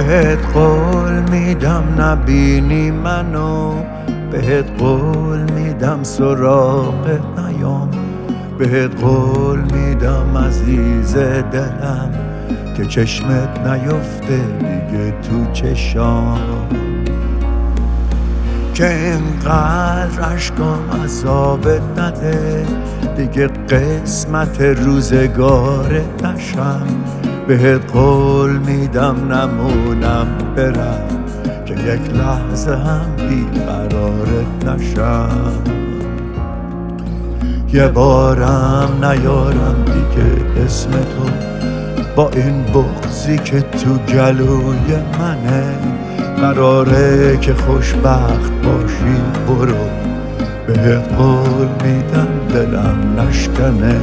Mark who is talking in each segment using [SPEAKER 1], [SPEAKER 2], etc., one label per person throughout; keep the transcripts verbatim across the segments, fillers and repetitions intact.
[SPEAKER 1] بهت قول میدم نبینی منو، بهت قول میدم سراغت نیام، بهت قول میدم عزیز دلم که چشمت نیفته دیگه تو چشام، که اینقدر عشقام عذابت نده دیگه قسمت روزگارت نشم، بهت قول میدم نمونم برم که یک لحظه هم بیقرارت نشم، یه بارم نیارم دیگه اسم تو با این بغضی که تو گلوی منه، قراره که خوشبخت باشی برو، بهت قول میدم دلم نشکنه.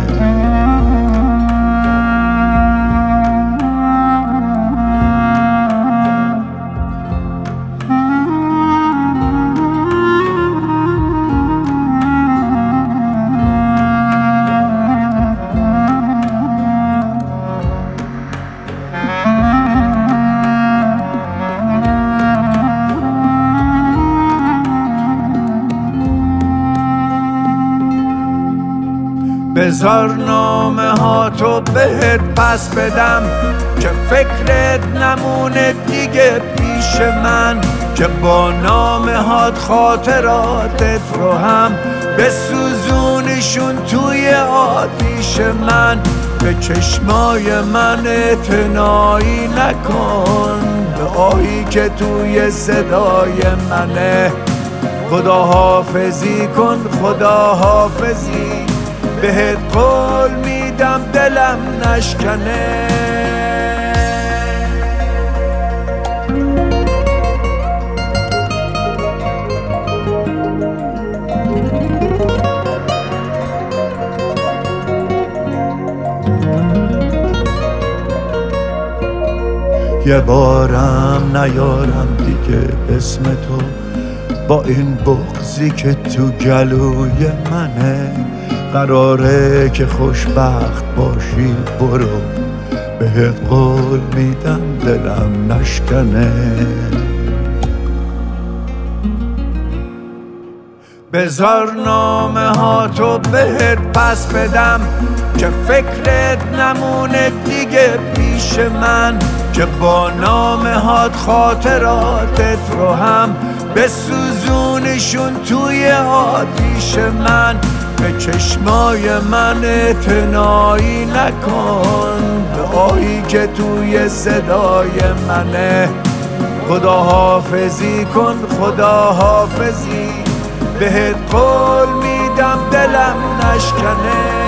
[SPEAKER 1] بذار نامه ها تو بهت پس بدم که فکرت نمونه دیگه پیش من، که با نامه هات خاطراتت رو هم بسوزونیشون توی آتیش من، به چشمای من اعتنایی نکن، به آهی که توی صدای منه، خدا حافظی کن خدا حافظی، بهت قول میدم دلم نشکنه. یه بارم نیارم دیگه اسم تو با این بغضی که تو گلوی منه، قراره که خوشبخت باشی برو، بهت قول میدم دلم نشکنه. بذار نامه ها تو بهت پس بدم که فکرت نمونه دیگه پیش من، که با نامه هات خاطراتت رو هم بسوزونیشون توی آتیش من، به چشمای من اعتنایی نکن، به آهی که توی صدای منه، خدا حافظی کن خدا حافظی، بهت قول میدم دلم نشکنه.